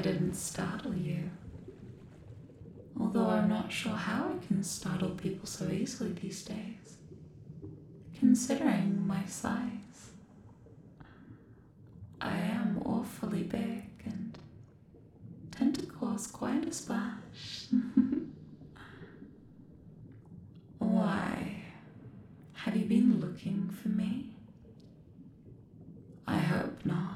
didn't startle you. Although I'm not sure how I can startle people so easily these days, considering my size. I am awfully big and tend to cause quite a splash. Why, have you been looking for me? I hope not.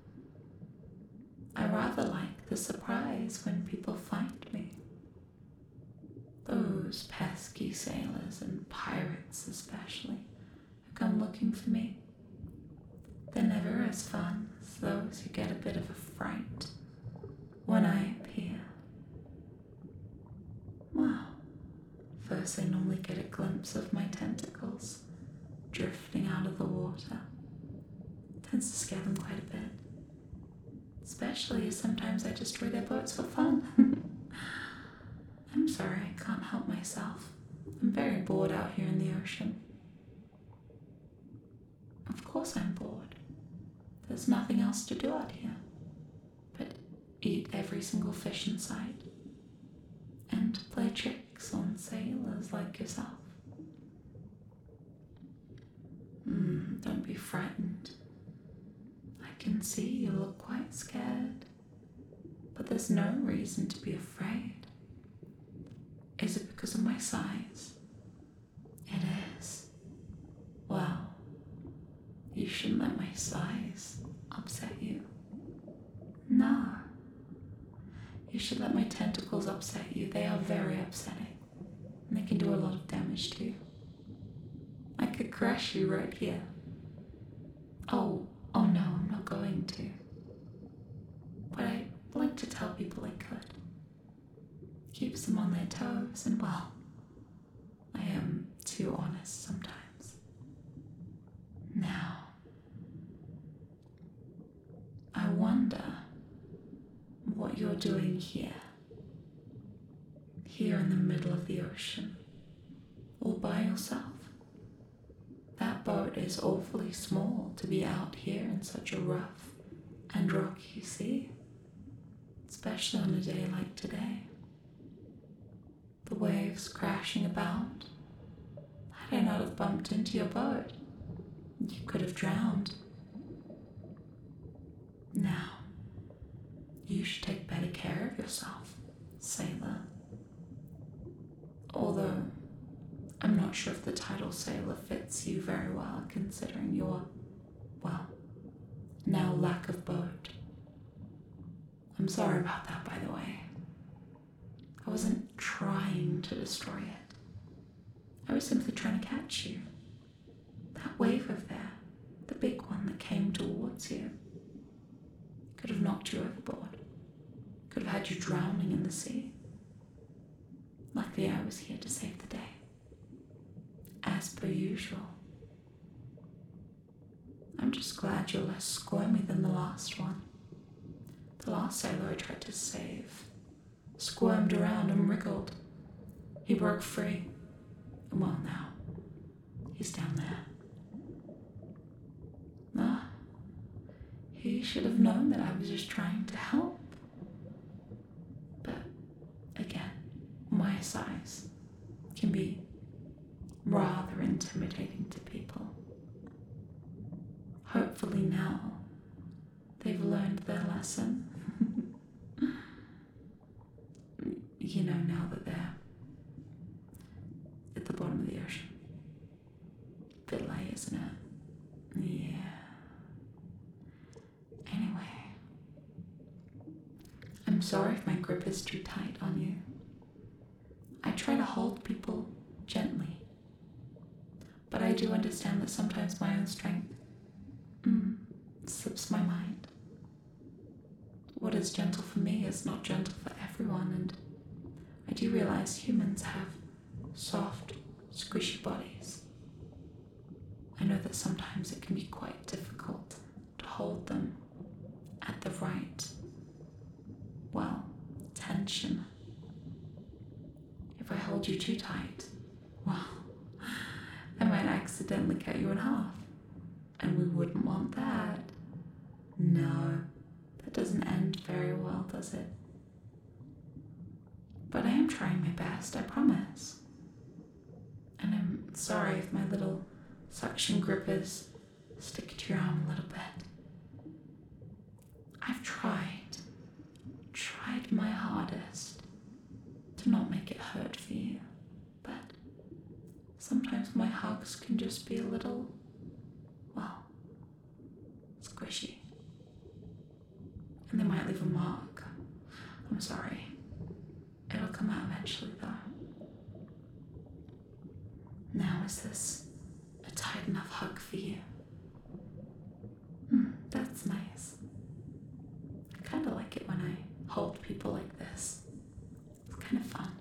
I rather like the surprise when people find me. Those pesky sailors and pirates especially who come looking for me. They're never as fun as those who get a bit of a fright when I appear. Well, first I normally get a glimpse of my tentacles drifting out of the water. It tends to scare them quite a bit. Especially as sometimes I destroy their boats for fun. I'm sorry, I can't help myself. I'm very bored out here in the ocean. Of course I'm bored. There's nothing else to do out here but eat every single fish in sight and play tricks on sailors like yourself. Don't be frightened. I can see you look quite scared, but there's no reason to be afraid. Is it because of my size? It is. Well, you shouldn't let my size upset you. No. You should let my tentacles upset you. They are very upsetting, and they can do a lot of damage to you. I could crush you right here. Oh no, I'm not going to. But I like to tell people I could. Keeps them on their toes, and well, I am too honest sometimes. Now, I wonder what you're doing here in the middle of the ocean, all by yourself. That boat is awfully small to be out here in such a rough and rocky sea, especially on a day like today. The waves crashing about. Had I not have bumped into your boat, you could have drowned. Now, you should take better care of yourself, sailor. Although, I'm not sure if the title sailor fits you very well, considering your, well, now lack of boat. I'm sorry about that, by the way. I wasn't trying to destroy it. I was simply trying to catch you. That wave over there, the big one that came towards you, could have knocked you overboard. Could have had you drowning in the sea. Luckily, I was here to save the day. As per usual. I'm just glad you're less squirmy than the last one. The last sailor I tried to save squirmed around and wriggled. He broke free. Well, now, he's down there. He should have known that I was just trying to help. But, again, my size can be rather intimidating to people. Hopefully now, they've learned their lesson. You know, now that they're at the bottom of the ocean. Bit late, isn't it? Yeah. Anyway, I'm sorry if my grip is too tight on you. I try to hold people gently, but I do understand that sometimes my own strength slips my mind. What is gentle for me is not gentle for everyone, and I do realize humans have soft, squishy bodies. I know that sometimes it can be quite difficult to hold them at the right, well, tension. If I hold you too tight, well, I might accidentally cut you in half, and we wouldn't want that. No, That doesn't end very well, does it? But I am trying my best, I promise. And I'm sorry if my little suction grippers stick to your arm a little bit. I've tried my hardest to not make it hurt for you, but sometimes my hugs can just be a little, well, squishy. And they might leave a mark. I'm sorry. It'll come out eventually though. Now, is this a tight enough hug for you? That's nice. I kind of like it when I hold people like this. It's kind of fun.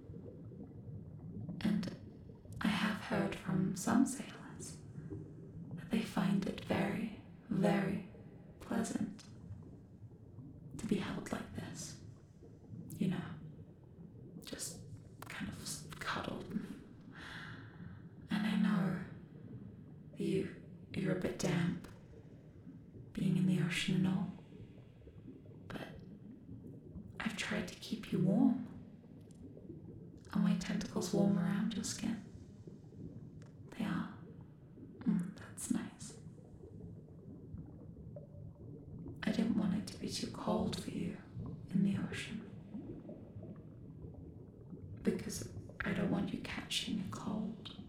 And I have heard from some sailors that they find it very, very pleasant to be held like this. You know, just kind of cuddled. And I know you're a bit damp being in the ocean and all, but I've tried to keep you warm. Are my tentacles warm around your skin? They are. That's nice. I didn't want it to be too cold for you in the ocean, because I don't want you catching a cold.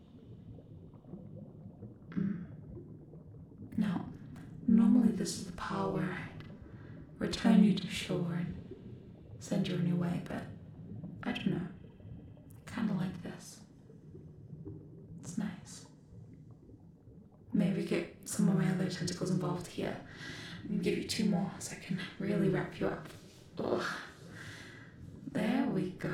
Now, normally this is the part where I'd return you to shore and send you on your way, but I don't know. I kind of like this. It's nice. Maybe get some of my other tentacles involved here and give you 2 more so I can really wrap you up. Ugh. There we go.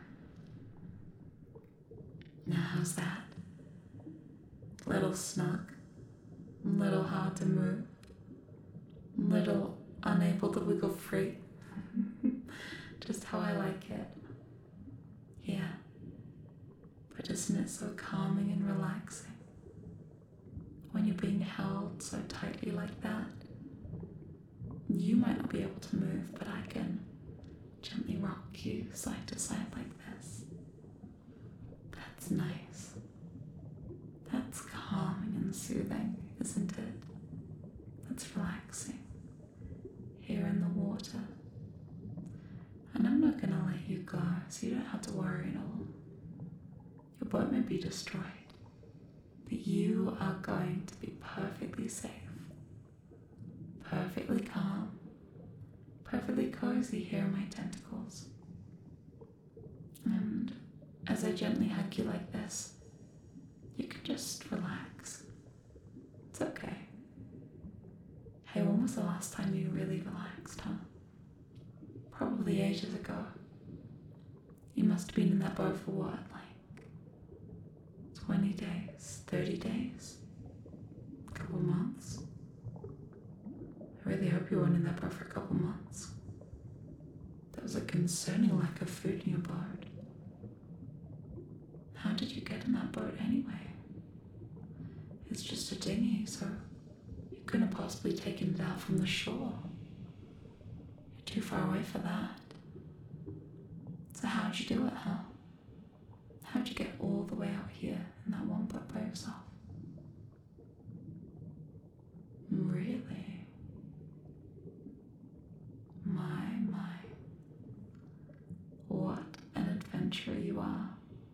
Now how's that? Little snug, little hard to move, little unable to wiggle free. Just how I like it. Yeah. But isn't it so calming and relaxing when you're being held so tightly like that? You might not be able to move, but I can gently rock you side to side like this. That's nice. That's calming and soothing, isn't it? That's relaxing. Here in the water. And I'm not gonna let you go, so you don't have to worry at all. Your boat may be destroyed, but you are going to be perfectly safe, perfectly calm, perfectly cozy here in my tentacles. And as I gently hug you like this, you can just relax. It's okay. Hey, when was the last time you really relaxed, huh? Probably ages ago. You must have been in that boat for what, like 20 days, 30 days, a couple months? I really hope you weren't in that boat for a couple months. There was a concerning lack of food in your boat. How did you get in that boat anyway? It's just a dinghy, so you couldn't have possibly taken it out from the shore. You're too far away for that. So how'd you do it, huh? How'd you get all the way out here in that one boat by yourself? Really? My. What an adventurer you are.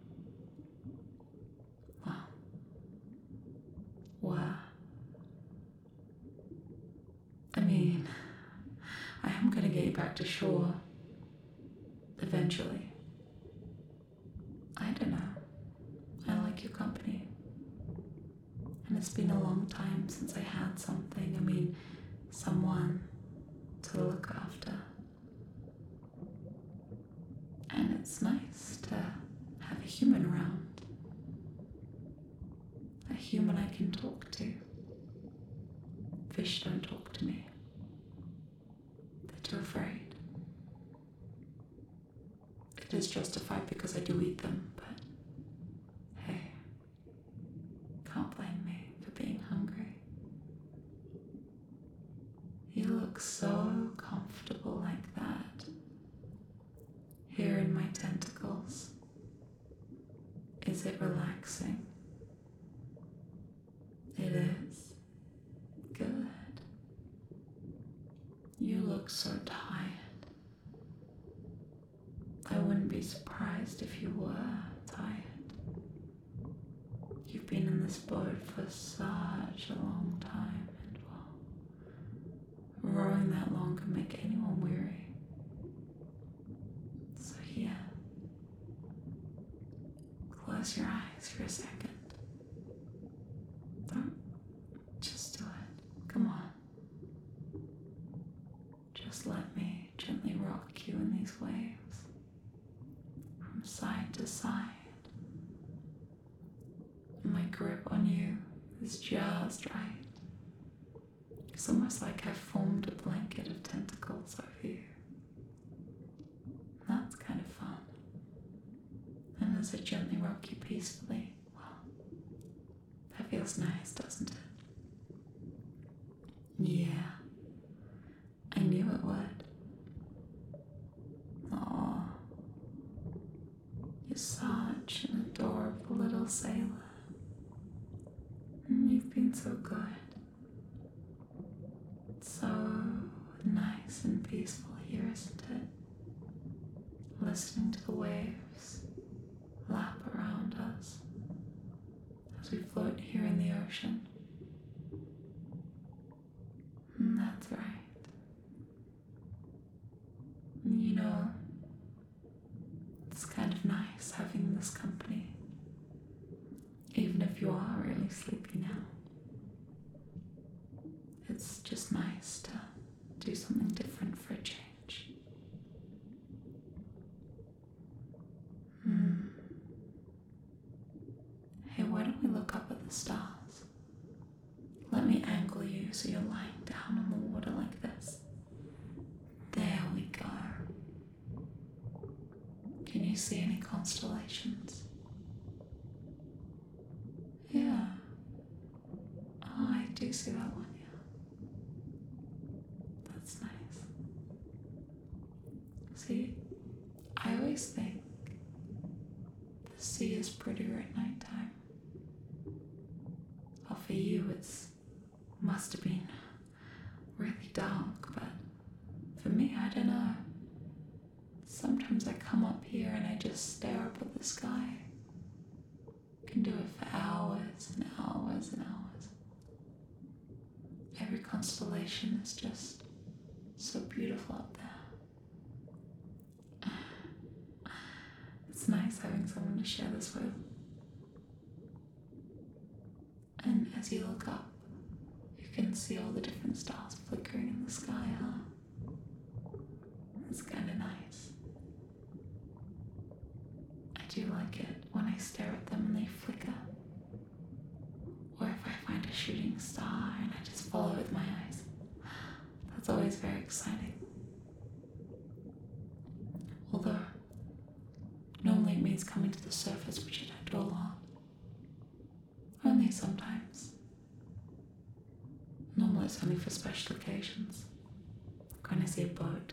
Wow. I mean, I am going to get you back to shore. Eventually. I don't know. I like your company. And it's been a long time since I had something. Someone to look after. And it's nice to have a human around. A human I can talk to. Fish don't talk to me. They're too afraid. It is justified because I do eat them, but hey, can't blame me for being hungry. You look so comfortable. tentacles. Is it relaxing? It is. Good. You look so tired. I wouldn't be surprised if you were tired. You've been in this boat for such a long time, and well, rowing that long can make anyone weary. So here, close your eyes for a second. Don't just do it. Come on. Just let me gently rock you in these waves, from side to side. My grip on you is just right. It's almost like I've formed a blanket of tentacles over you. That's kind of fun. And as I gently rock you peacefully, well, that feels nice, doesn't it? Yeah, I knew it would. Aw, you're such an adorable little sailor. You've been so good. So nice and peaceful here, isn't it? Listening to the waves lap around us as we float here in the ocean. That's right. You know, it's kind of nice having this company, even if you are really sleepy now. It's just nice to do something different for a change. Hey, why don't we look up at the stars? Let me angle you so you're lying down on the water like this. There we go. Can you see any constellations? Yeah. Oh, I do see that one, yeah. That's nice. See, I always think the sea is prettier at nighttime. Well, for you, must have been really dark, but for me, I don't know. Sometimes I come up here and I just stare up at the sky. Can do it for hours and hours and hours. Every constellation is just so beautiful up there. It's nice having someone to share this with. And as you look up, you can see all the different stars flickering in the sky, huh? It's kind of nice. I do like it when I stare at them and they flicker. Or if I find a shooting star and I just follow with my eyes. That's always very exciting. Although, normally it means coming to the surface, which I don't do a lot. Only sometimes. Normally it's only for special occasions. Like when I see a boat.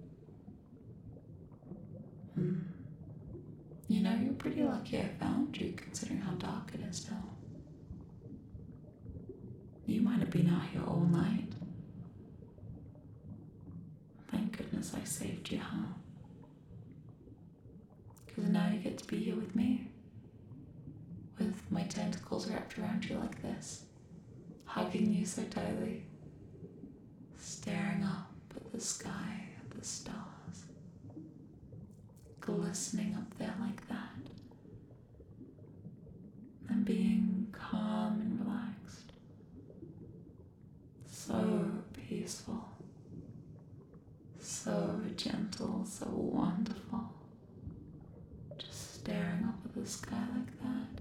You know, you're pretty lucky I found you, considering how dark it is now. You might have been out here all night. Thank goodness I saved you, huh? Because now you get to be here with me. With my tentacles wrapped around you like this. Hugging you so tightly. Staring up at the sky, at the stars. Glistening up there like that. And being calm and relaxed. So peaceful. So gentle, so wonderful. Just staring up at the sky like that.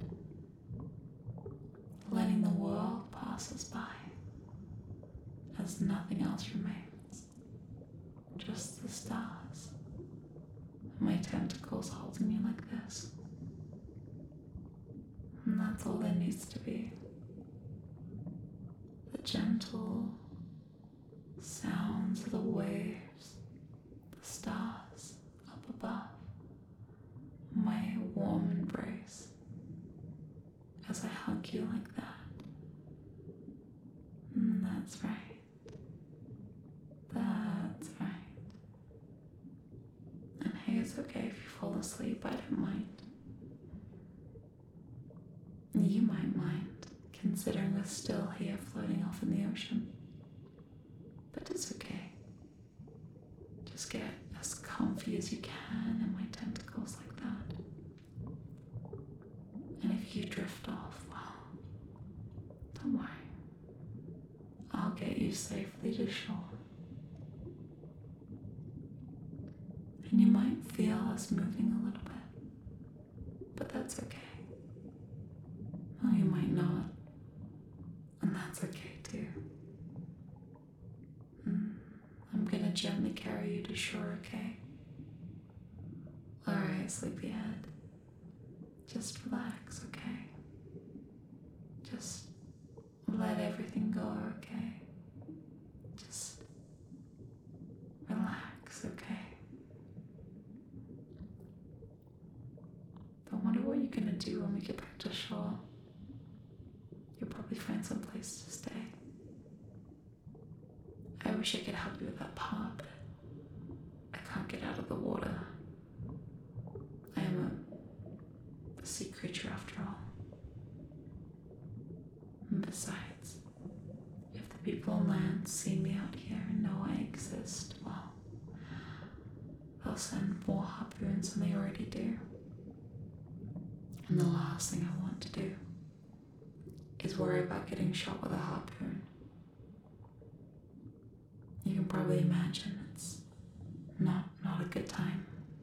Letting the world pass us by. As nothing else remains. Just the stars. My tentacles holding you like this. And that's all there needs to be. The gentle sounds of the waves, the stars up above, It's okay if you fall asleep, I don't mind. You might mind, considering we're still here floating off in the ocean. But it's okay. Just get as comfy as you can in my tentacles like that. And if you drift off, well, don't worry. I'll get you safely to shore. And you might feel us moving a little bit, but that's okay. Well, you might not, and that's okay too. I'm gonna gently carry you to shore, okay? Alright, sleepyhead. Just relax, okay? Just let everything go, okay? Just relax, okay? I wonder what you're gonna do when we get back to shore. You'll probably find some place to stay. I wish I could help you with that part, but I can't get out of the water. I am a sea creature after all. And besides, if the people on land see me out here and know I exist, well, they'll send more harpoons than they already do. And the last thing I want to do is worry about getting shot with a harpoon. You can probably imagine it's not a good time.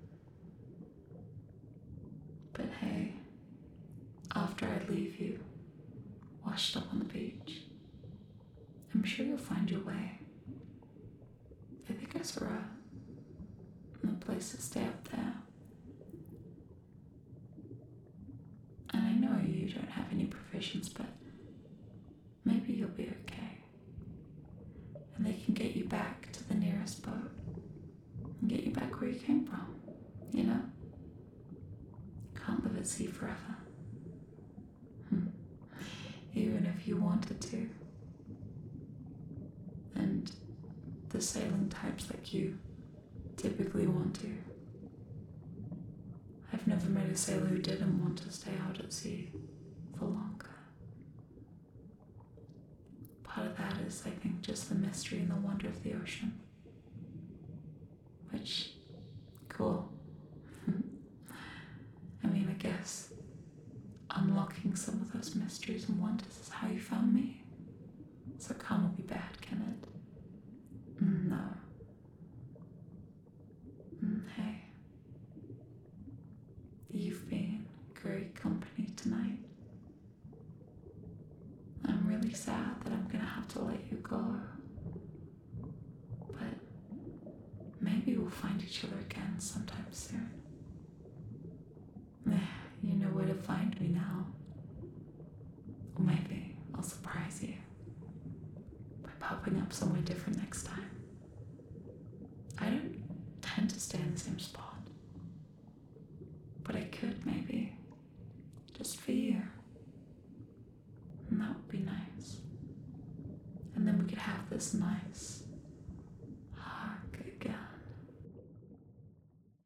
But hey, after I leave you, washed up on the beach, I'm sure you'll find your way. I think I saw a place to stay up there. And I know you don't have any provisions, but maybe you'll be okay. And they can get you back to the nearest boat and get you back where you came from, you know? Can't live at sea forever. Even if you wanted to. And the sailing types like you typically want to. I've never met a sailor who didn't want to stay out at sea for longer. Part of that is, I think, just the mystery and the wonder of the ocean. Which, cool. I mean, I guess unlocking some of those mysteries and wonders is how you found me. So it can't be bad, can it? No. Hey. You've been great company tonight. I'm really sad that I'm gonna have to let you go. But maybe we'll find each other again sometime soon. You know where to find me now. Or maybe I'll surprise you by popping up somewhere different next time. I don't tend to stay in the same spot. But I could maybe. Just for you. And that would be nice. And then we could have this nice